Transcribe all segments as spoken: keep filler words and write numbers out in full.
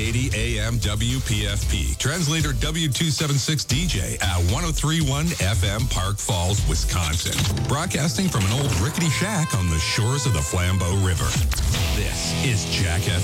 eighty A M W P F P. Translator W two seventy-six D J at one oh three point one F M Park Falls, Wisconsin. Broadcasting from an old rickety shack on the shores of the Flambeau River. This is Jack F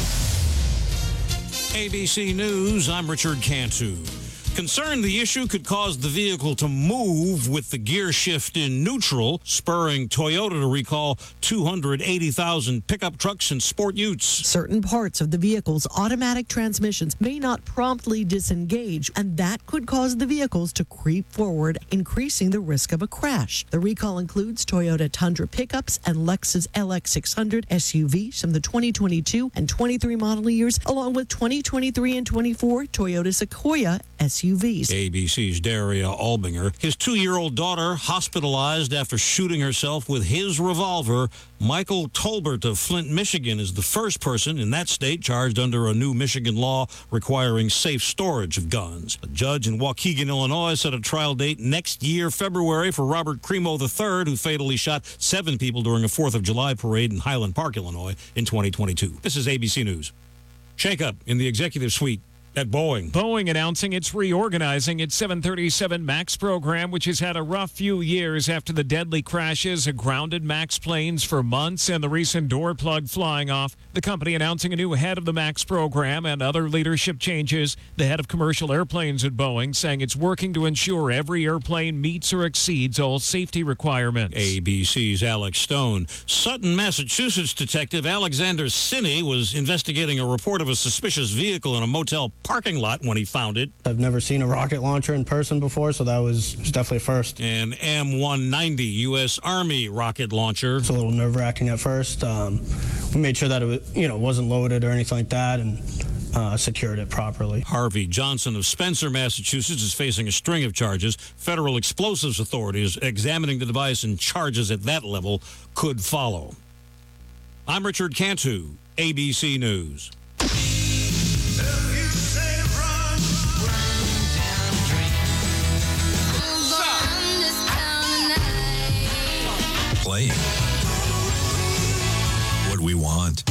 M. A B C News, I'm Richard Cantu. Concerned the issue could cause the vehicle to move with the gear shift in neutral, spurring Toyota to recall two hundred eighty thousand pickup trucks and sport utes. Certain parts of the vehicle's automatic transmissions may not promptly disengage, and that could cause the vehicles to creep forward, increasing the risk of a crash. The recall includes Toyota Tundra pickups and Lexus L X six hundred S U Vs from the twenty twenty-two and twenty-three model years, along with twenty twenty-three and twenty-four Toyota Sequoia S U Vs. A B C's Daria Albinger. His two-year-old daughter hospitalized after shooting herself with his revolver. Michael Tolbert of Flint, Michigan is the first person in that state charged under a new Michigan law requiring safe storage of guns. A judge in Waukegan, Illinois set a trial date next year, February, for Robert Cremo the third, who fatally shot seven people during a fourth of July parade in Highland Park, Illinois in twenty twenty-two. This is A B C News. Shake-up in the executive suite at Boeing. Boeing announcing it's reorganizing its seven thirty-seven MAX program, which has had a rough few years after the deadly crashes of grounded MAX planes for months and the recent door plug flying off. The company announcing a new head of the MAX program and other leadership changes. The head of commercial airplanes at Boeing saying it's working to ensure every airplane meets or exceeds all safety requirements. A B C's Alex Stone. Sutton, Massachusetts detective Alexander Sinney was investigating a report of a suspicious vehicle in a motel parking lot when he found it. I've never seen a rocket launcher in person before, so that was, was definitely a first. An M one ninety U S Army rocket launcher. It's a little nerve-wracking at first. Um, we made sure that it was, you know, wasn't loaded or anything like that, and uh, secured it properly. Harvey Johnson of Spencer, Massachusetts, is facing a string of charges. Federal explosives authorities examining the device, and charges at that level could follow. I'm Richard Cantu, A B C News. Playing what we want.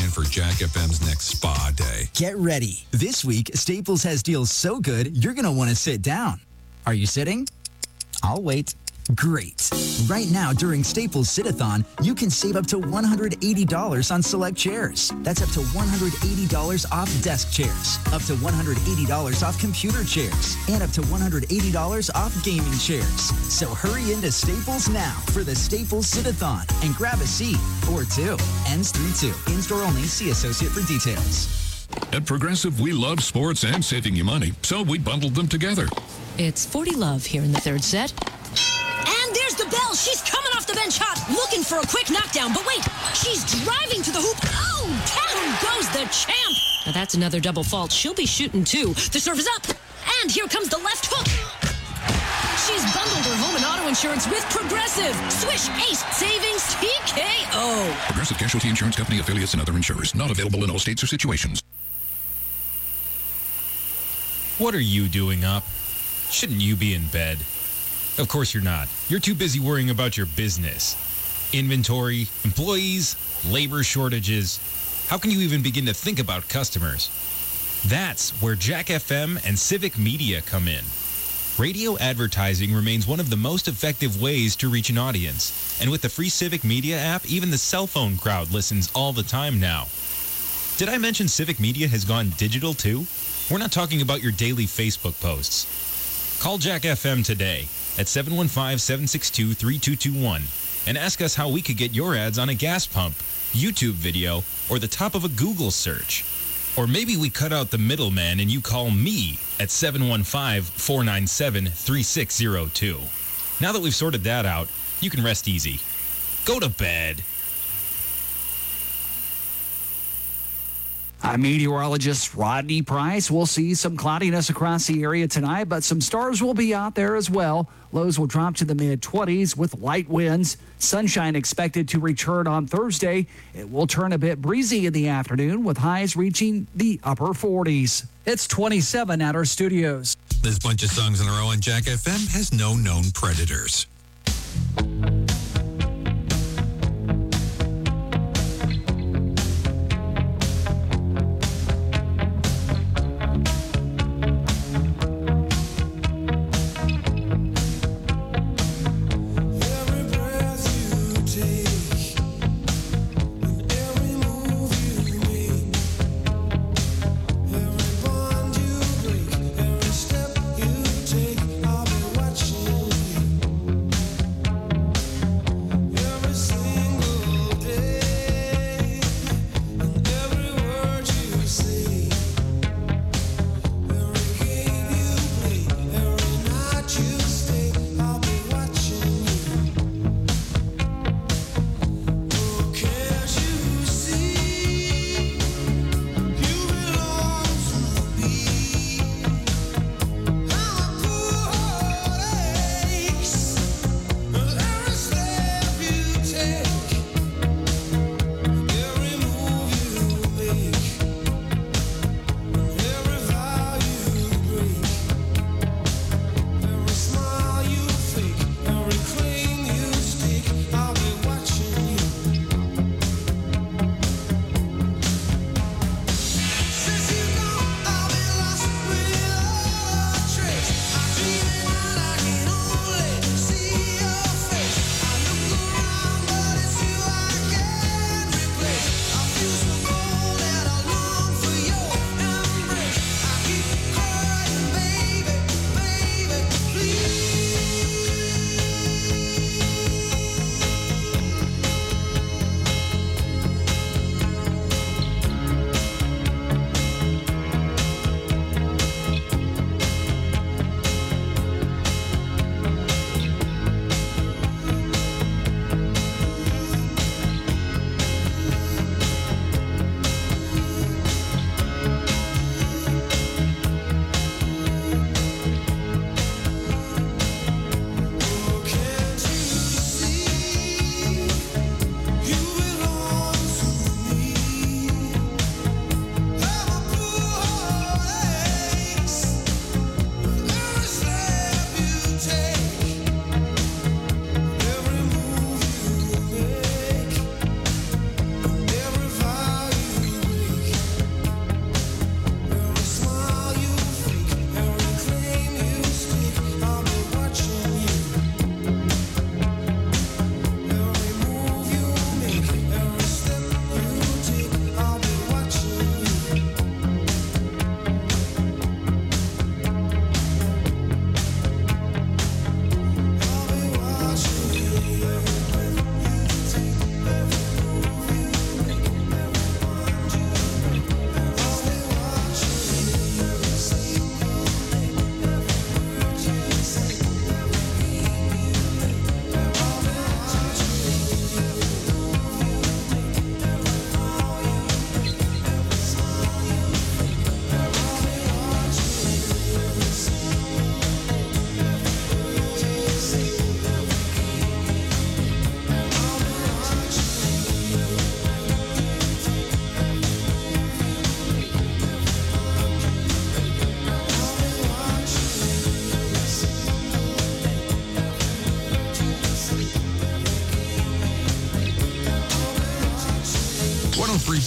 plan for Jack F M's next spa day. Get ready. This week, Staples has deals so good, you're going to want to sit down. Are you sitting? I'll wait. Great. Right now, during Staples Sit-a-thon, you can save up to one hundred eighty dollars on select chairs. That's up to one hundred eighty dollars off desk chairs, up to one hundred eighty dollars off computer chairs, and up to one hundred eighty dollars off gaming chairs. So hurry into Staples now for the Staples Sit-a-thon and grab a seat or two. Ends three two. In-store only. See associate for details. At Progressive, we love sports and saving you money, so we bundled them together. It's forty love here in the third set. And there's the bell. She's coming off the bench hot, looking for a quick knockdown. But wait, she's driving to the hoop. Oh, down goes the champ. Now that's another double fault. She'll be shooting too. The serve is up. And here comes the left hook. She's bundled her home and auto insurance with Progressive. Swish, ace, savings, T K O. Progressive Casualty Insurance Company, affiliates, and other insurers. Not available in all states or situations. What are you doing up? Shouldn't you be in bed? Of course you're not. You're too busy worrying about your business. Inventory, employees, labor shortages. How can you even begin to think about customers? That's where Jack F M and Civic Media come in. Radio advertising remains one of the most effective ways to reach an audience. And with the free Civic Media app, even the cell phone crowd listens all the time now. Did I mention Civic Media has gone digital too? We're not talking about your daily Facebook posts. Call Jack F M today at seven one five, seven six two, three two two one and ask us how we could get your ads on a gas pump, YouTube video, or the top of a Google search. Or maybe we cut out the middleman and you call me at seven one five, four nine seven, three six zero two. Now that we've sorted that out, you can rest easy. Go to bed. I'm meteorologist Rodney Price. We'll see some cloudiness across the area tonight, but some stars will be out there as well. Lows will drop to the mid twenties with light winds. Sunshine expected to return on Thursday. It will turn a bit breezy in the afternoon with highs reaching the upper forties. It's twenty-seven at our studios. This bunch of songs in a row on Jack F M has no known predators. Every step you take, I'll be watching you.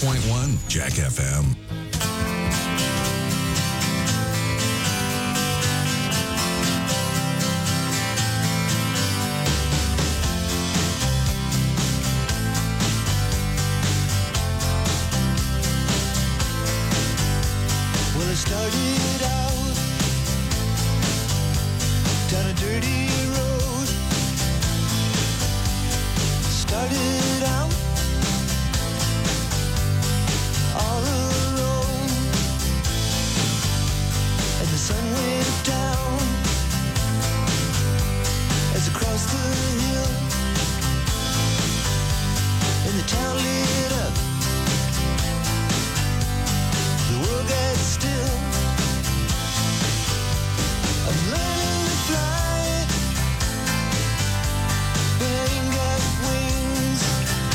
point one Jack F M. Well, it started out down a dirty road. Started out all alone, and the sun went down as I crossed the hill, and the town lit up. The world got still. I'm learning to fly, but I ain't got wings.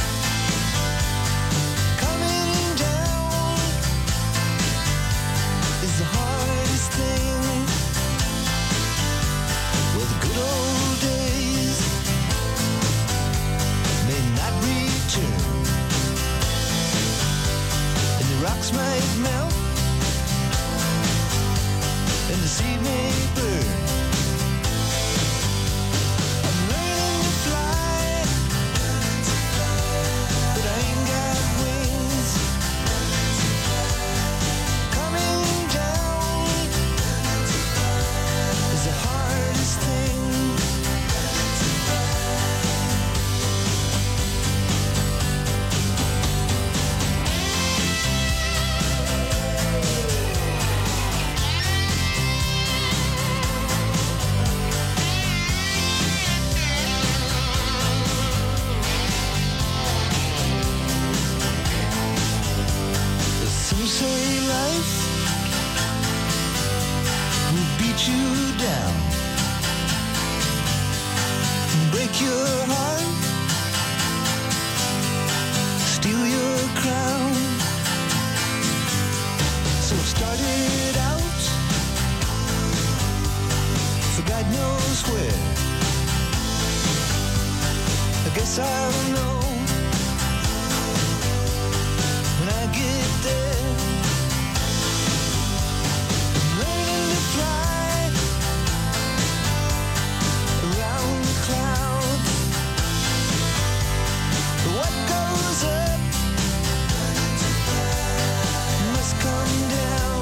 Coming down is the hardest thing. Well, the good old days may not return, and the rocks might melt, and the sea may burn. I'm learning to fly, but I ain't got wings. Coming down is the hardest thing. Some say life will beat you down, break your heart, steal your crown. So it started out for God knows where. I guess I'll know when I get there. I'm learning to fly around the clouds. What goes up must come down.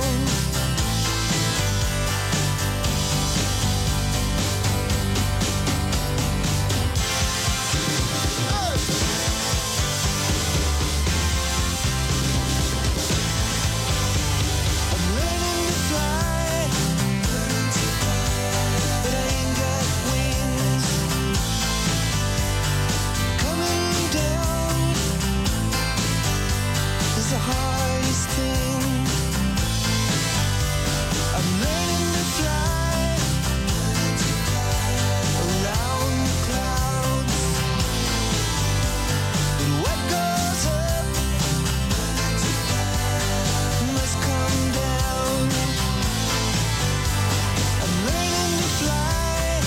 I'm learning to fly, but I ain't got wings. Coming down is the hardest thing. I'm learning to fly around the clouds. But what goes up must come down. I'm learning to fly.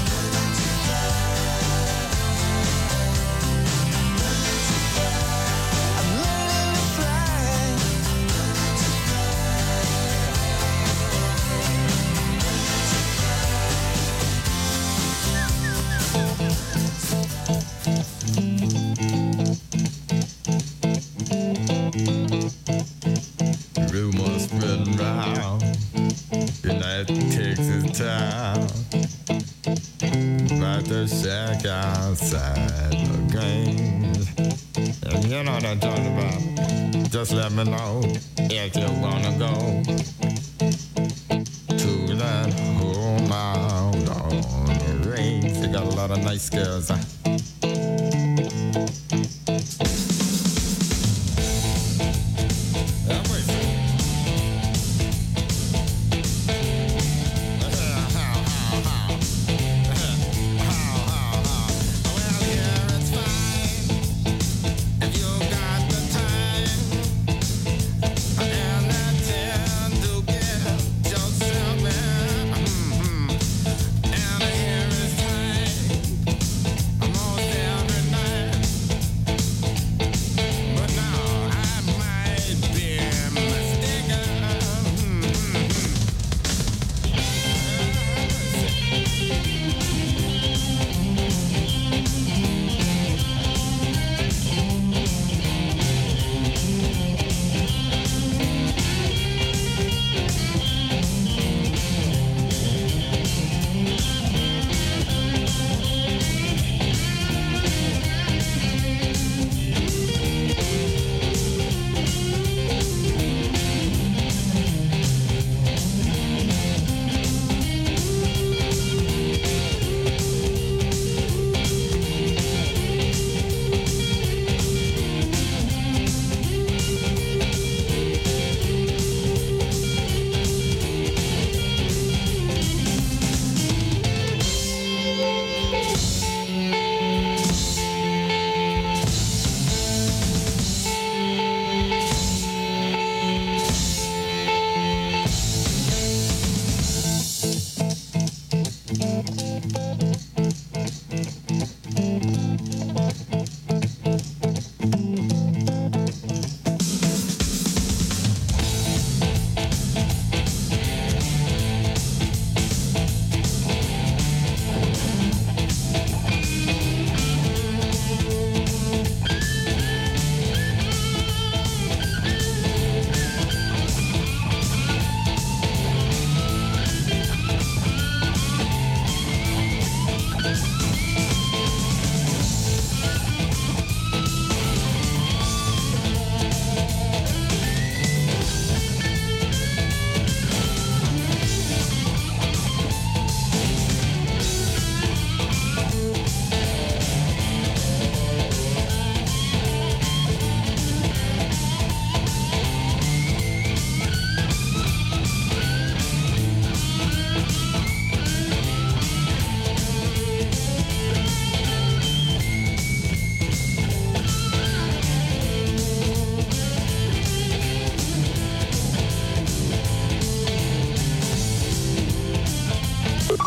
I'm learning to fly. Rumors spreading round in that Texas town about the shack outside the Grange. And you know what I'm talking about. Just let me know if you wanna go to that home out on the range. They got a lot of nice girls. Huh? I'm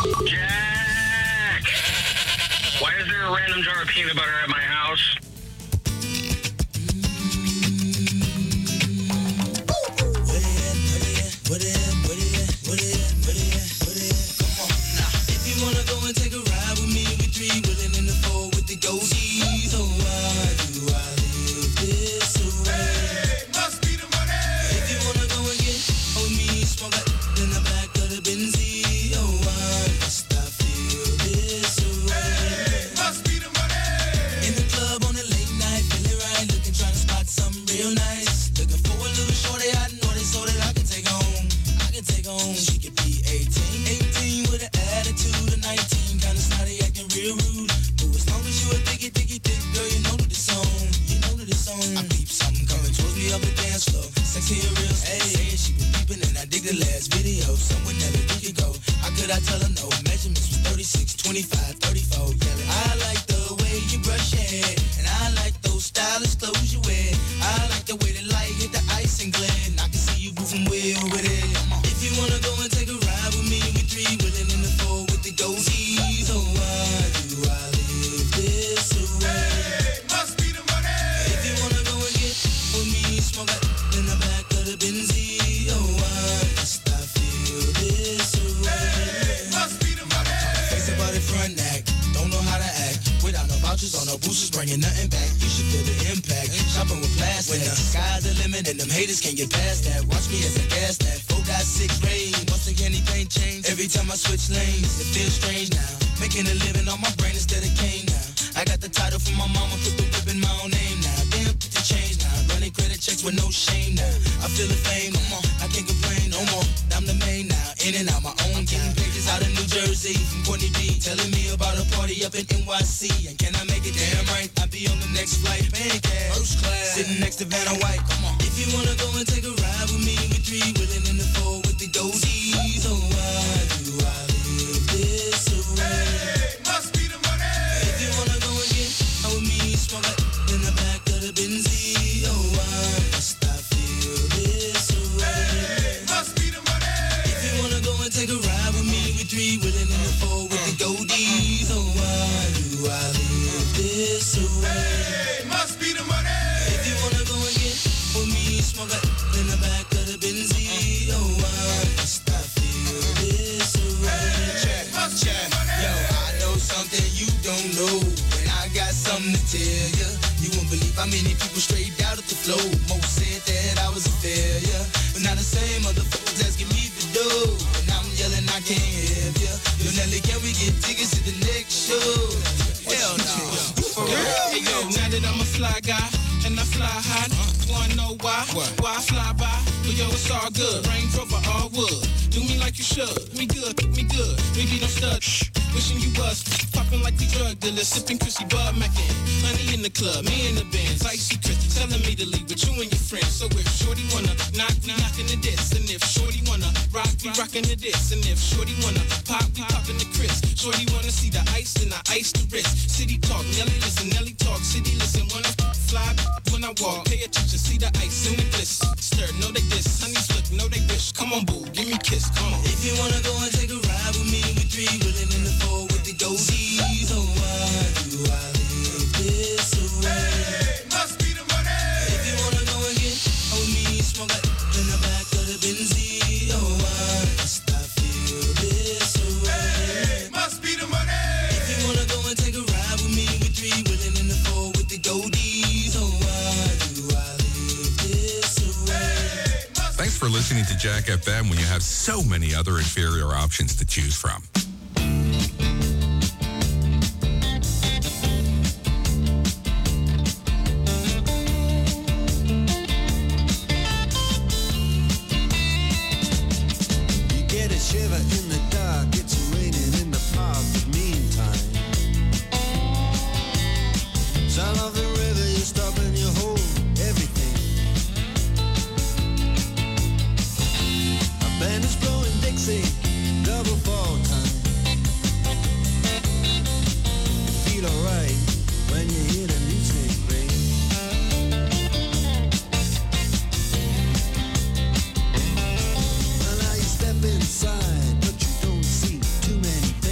Jack! Why is there a random jar of peanut butter at my house? If you wanna go and take a ride with me, we three willing in the four with the ghosties. So why do I live this way? Must be the money. If you wanna go and get on me, smoke that in the back of the Benzie. Oh, why must I feel this way? Must be the money. In the club on a late night, feeling right, looking trying to spot something real nice. Looking for a little shorty I know this so that I can take home. I can take home. She could be eighteen, eighteen with an attitude of nineteen, kinda snotty, acting real rude. But as long as you a diggy, diggy, dick, girl, you know that it's on. You know that it's on. I peep something coming towards me up the dance floor. Sexy and real, hey, she been peeping and I dig the last video. Somewhere never we could go. How could I tell her no? Measurements was thirty-six, twenty-five, thirty-four. Yelling, I like the way you brush your hair, and I like those stylish clothes you wear. I like the way the light hit the ice and glare, and I can see you moving way over there. If you wanna go and take a ride with me, we three willing in the four with the ghosties. So why do I live this way? Must be the money. If you wanna go and get with me, smoke that in the back of the Benzie. Oh, why must I feel this way? Must be the money. Face about it front act, don't know how to act. Without no vouchers or no boosters, bringing nothing back. You should feel the impact. Shopping with plastic. When the sky's the limit and them haters can't get past that. Watch me as I gas that. Four got six rain. Once again, anything change. Every time I switch lanes, it feels strange now. Making a living on my brain instead of cane now. I got the title from my mama, put the whip in my own name now. Damn, the change now. Running credit checks with no shame now. I feel the fame, come on. I can't complain no more. I'm the main now. In and out my own game. Pages out of New Jersey from Courtney B. Telling me about a party up in N Y C. And can I make it damn right? I'll be on the next flight. Pancake. First class. Sitting next to Vanna White. Come on. If you wanna go and take a ride with me, we three willing in the four with the ghosties. Oh, why do I live this way? Must be the money. If you wanna go and get out with me, smoke that in the back of the Benzie. Oh, why must I feel this way? Must be the money. If you wanna go and take a ride with me, we three willing in the four with the goldies. Oh, why do I live this way? Must be the money. If you wanna go and get with me, smoke that in the back of the Benzie. Oh, why must I feel this way? Check, check. Yo, I know something you don't know, and I got something to tell you. You won't believe how many people straight out of the flow. Most said that I was a failure, but now the same motherfuckers asking me to do. And I'm yelling, I can't help you. Yo, Nelly, can we get tickets to the next show? Hell no. For real? Hey, yo, now that I'm a fly guy, and I fly high, wanna know why? Why I fly by? But yo, it's all good. Range Rover, all wood. Do me like you should. Me good, me good. Maybe don't stud. Wishing you was popping like we drug dealers, sipping Chrissy Bud Mackin. Honey in the club, me in the bands, icy Chris, telling me to leave with you and your friends. So if Shorty wanna knock, we knockin' the diss. And if Shorty wanna rock, we rockin' the diss. And if Shorty wanna pop, we poppin' the Chris. Shorty wanna see the ice, and I ice the wrist. City talk, Nelly listen, Nelly talk. City listen, wanna fly when I walk. Pay attention, see the ice in the bliss. Stir, know they diss. Honey's look, know they wish. Come on, boo, give me a kiss, come on. If you wanna go and take a ride with me, we three willing in the four with the ghosties. Oh, why do I live this way? Must be the money. If you wanna go and get out with me, smoke that in the back of the Benzie. Oh, why must I feel this way? Must be the money. If you wanna go and take a ride with me, we three willing in the four with the goldies. Oh, why do I live this way? Thanks for listening to Jack F M when you have so many other inferior options to choose from. Shiver in the dark, it's raining in the park, but meantime, sound of the river, you stop and you hold everything. A band is blowing Dixie, double fall time. You feel alright when you hear the music ring. Well, now you step inside, but you don't see too many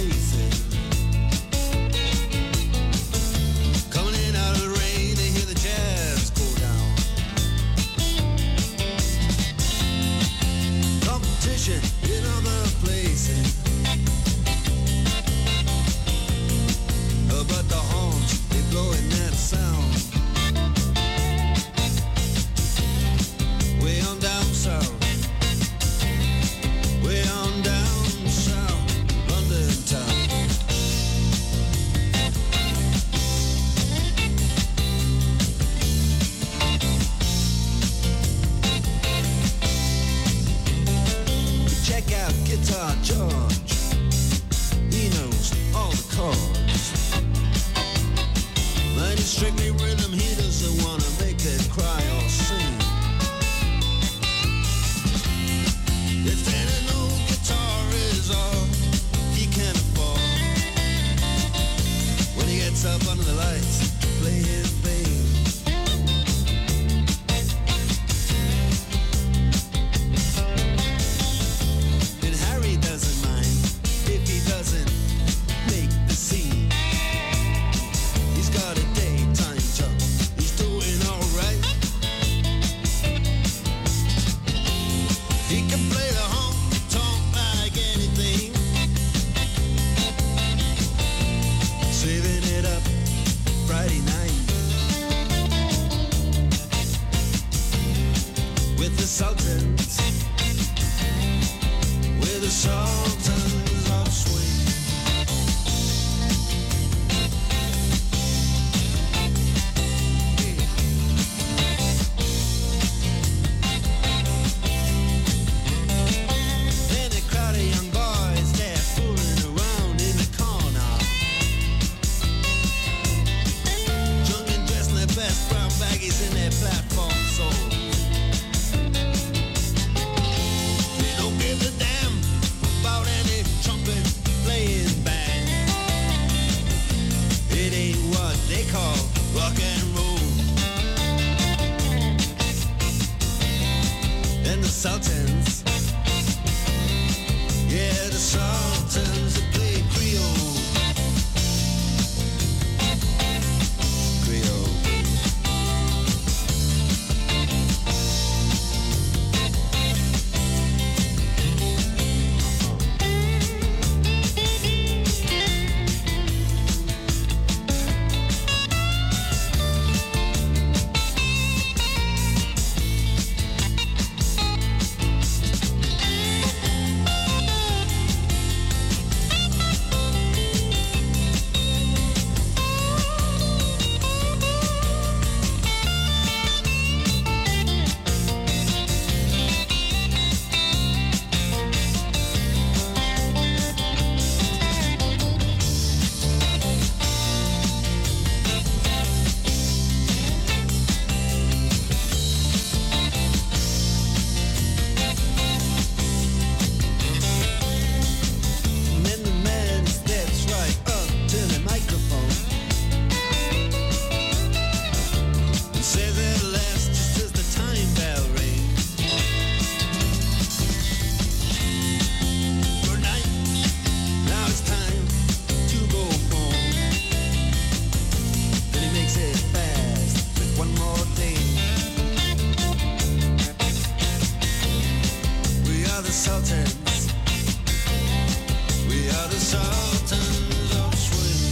the sultans of swing.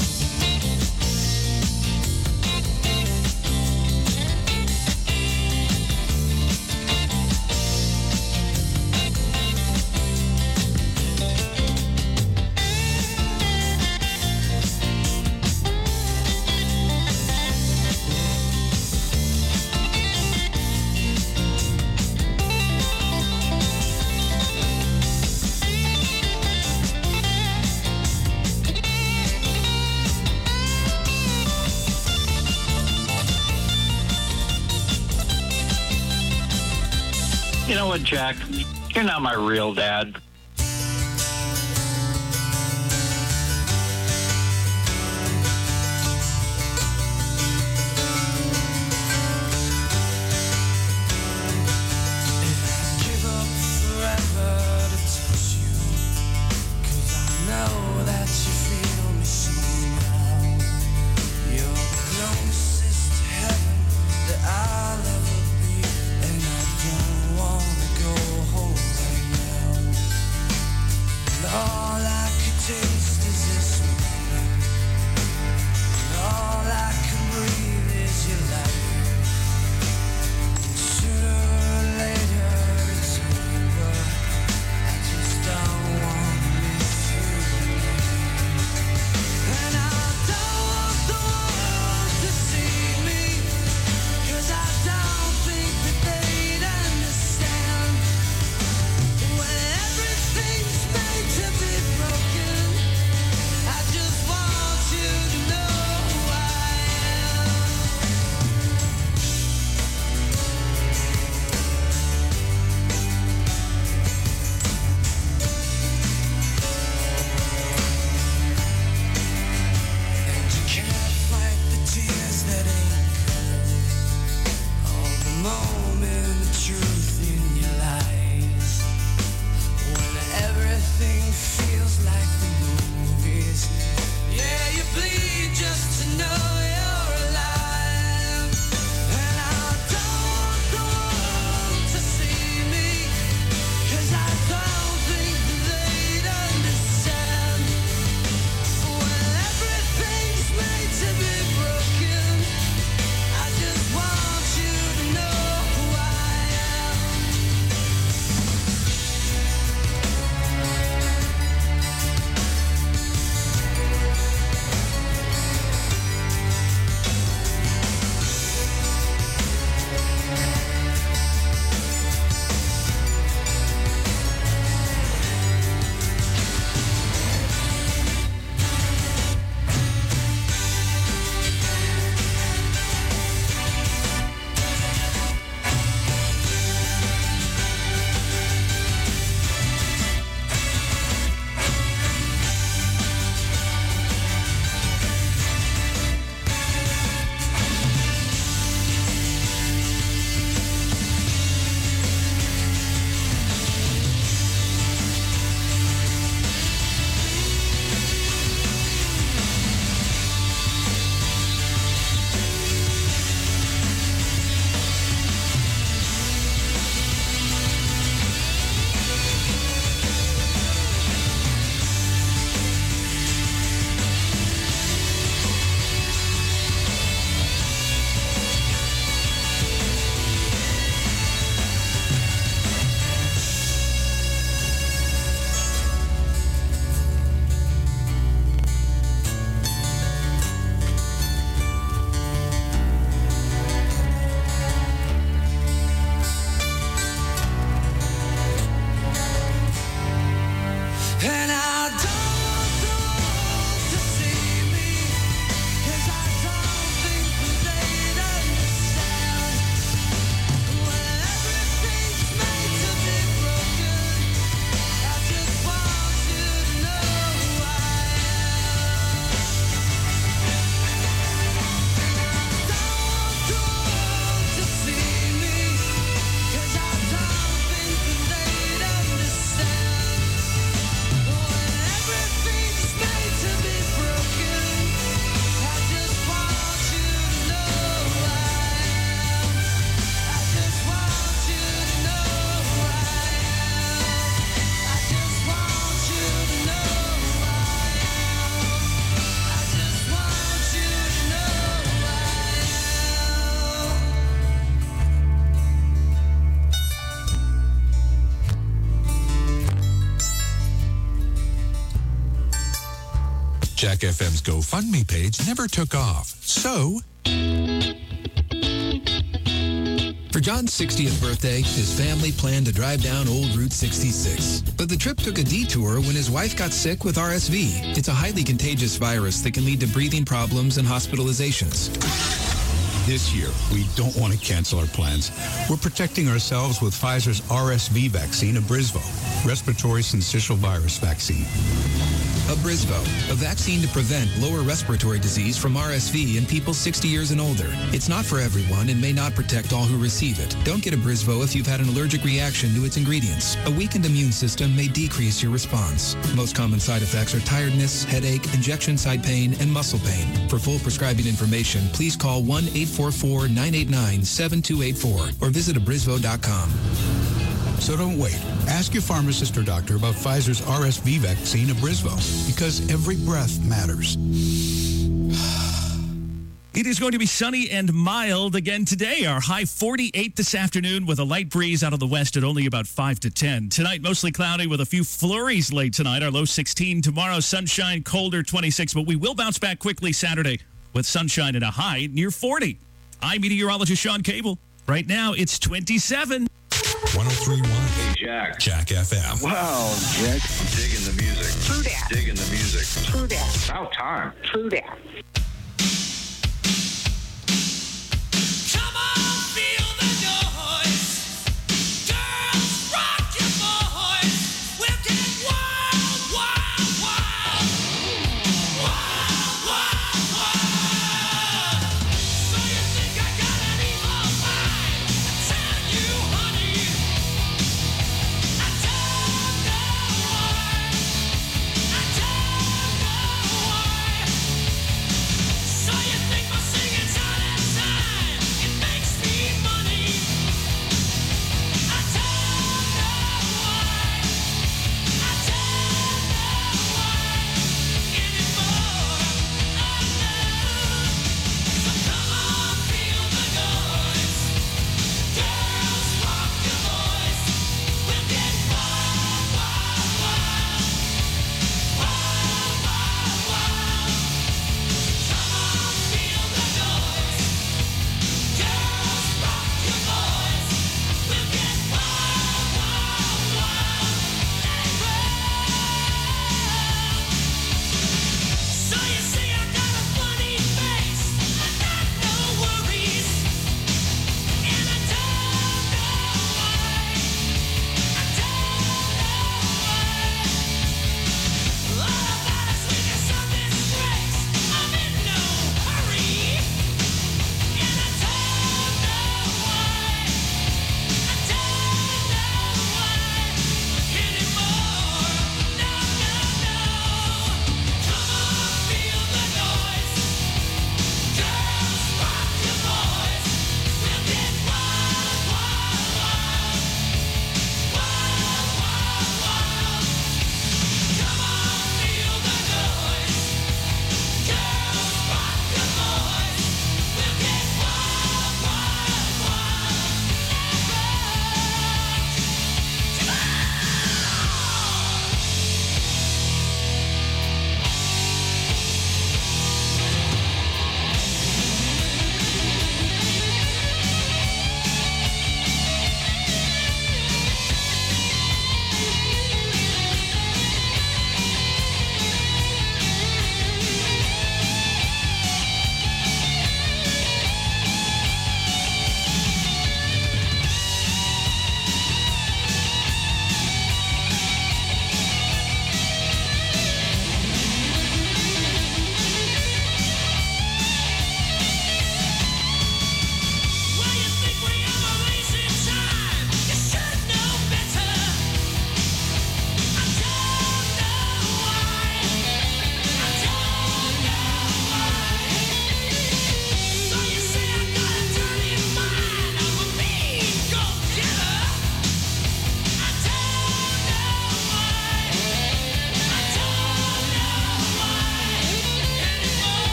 You know what, Jack? You're not my real dad. Give up forever to touch you, 'cause I know that you feel me somehow. You're the closest to heaven that I'll ever be, and I don't wanna go home right now. And all I can taste is this moment, and all I can breathe is your light. Sooner or later it's over. I just don't wanna miss you again. And I don't want the world to see me, 'cause I don't think that they'd understand. When everything's made to be broken, Jack F M's GoFundMe page never took off. So... For John's sixtieth birthday, his family planned to drive down Old Route sixty-six. But the trip took a detour when his wife got sick with R S V. It's a highly contagious virus that can lead to breathing problems and hospitalizations. This year, we don't want to cancel our plans. We're protecting ourselves with Pfizer's R S V vaccine, Abrysvo, respiratory syncytial virus vaccine. Abrysvo, a vaccine to prevent lower respiratory disease from R S V in people sixty years and older. It's not for everyone and may not protect all who receive it. Don't get Abrysvo if you've had an allergic reaction to its ingredients. A weakened immune system may decrease your response. Most common side effects are tiredness, headache, injection site pain, and muscle pain. For full prescribing information, please call one eight four four, nine eight nine, seven two eight four or visit abrysvo dot com. So don't wait. Ask your pharmacist or doctor about Pfizer's R S V vaccine, Abrysvo, because every breath matters. It is going to be sunny and mild again today. Our high forty-eight this afternoon with a light breeze out of the west at only about five to ten. Tonight, mostly cloudy with a few flurries late tonight. Our low sixteen. Tomorrow, sunshine, colder twenty-six. But we will bounce back quickly Saturday with sunshine and a high near forty. I'm meteorologist Sean Cable. Right now, it's twenty-seven. one oh three point one Hey, Jack. Jack F M. Wow, Jack. I'm digging the music. True that. Digging the music. True that. About time. True that. So you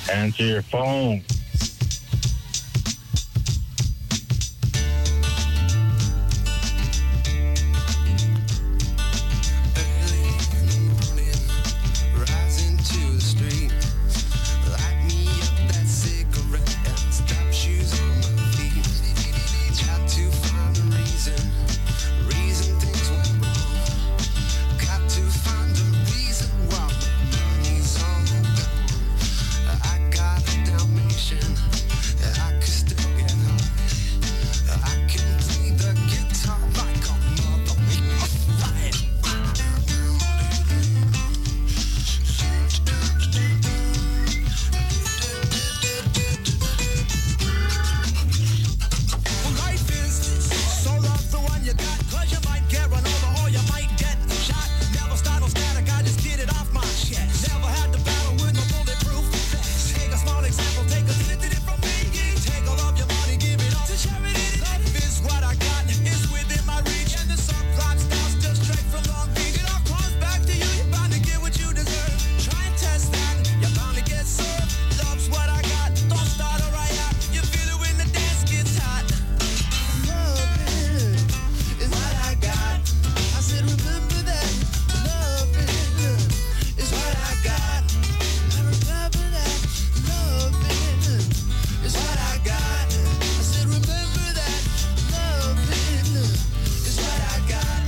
Answer your phone. Rising to the street, light me up that cigarette, strap shoes on my feet. Got to find a reason, reason things went wrong. Got to find a reason why my money's all gone. I got a Dalmatian, I could still get high. I can play the guitar like a mother. Well, life is so love the one you got, cause you might get run over or you might get shot. Never startle static, I just get it off my chest. Never had to battle with no bulletproof vest. Take a small example, take a little bit from me. Take all of your money, give it all to charity. Love is what I got, it's within my reach. And the subplot starts just straight from Long Beach. It all comes back to you, you're bound to get what you deserve. Try and test that, you're bound to get served. Love's what I got, don't start a riot. You feel it when the dance gets hot. Love is what I got. I said remember that. Love is what I got. I remember that. Love is what I got. I said remember that. Love is what I got.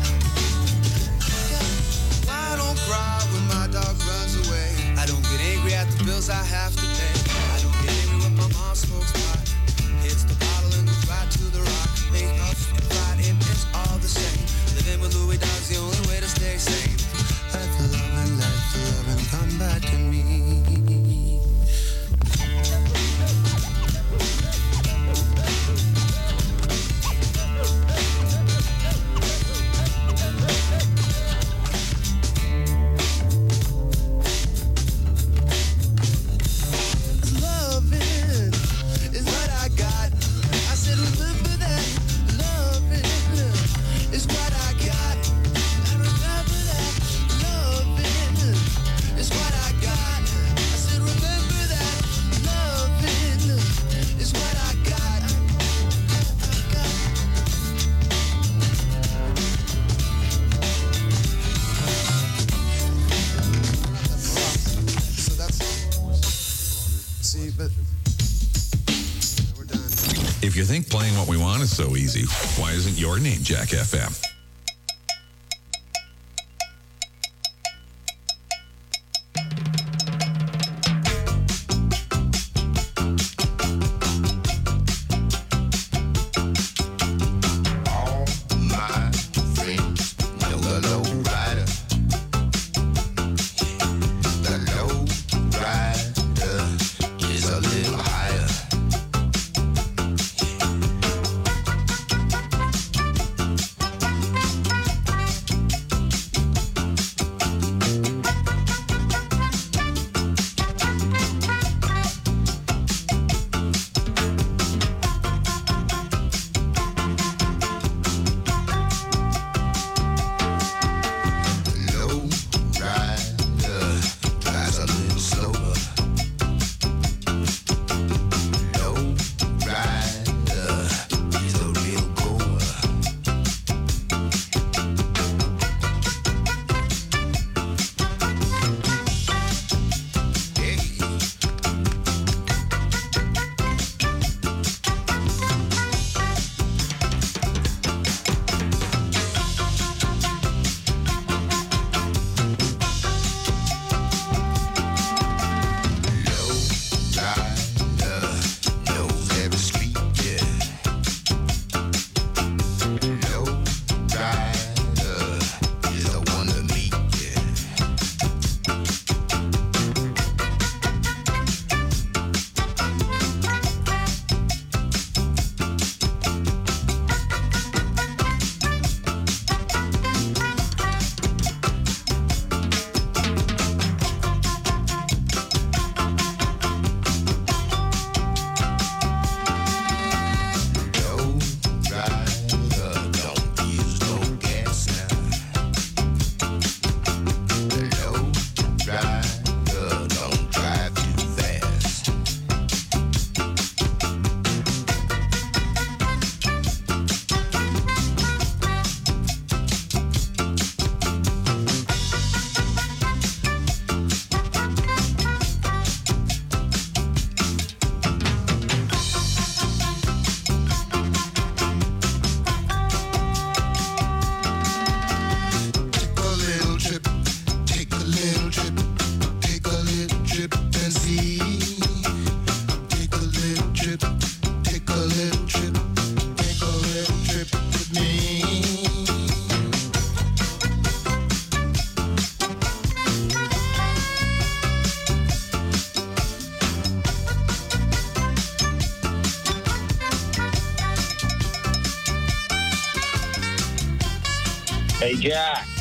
I don't cry when my dog runs away. I don't get angry at the bills I have to pay. I don't get angry when my mom smokes pot. Hits the bottle and goes right to the rock. Make up and fight, it is all the same. Living with Louis Dog's the only way to stay sane. Let the love and let the love and come back to me. Loving is what I got. I said remember that. Loving is what I got. I remember that. Loving is what I got. I said remember that. Loving is what I got. So that's see, but we're done. If you think playing what we want is so easy, why isn't your name Jack F M? All my friends know the low rider. The low rider is a little higher. Hey, Jack.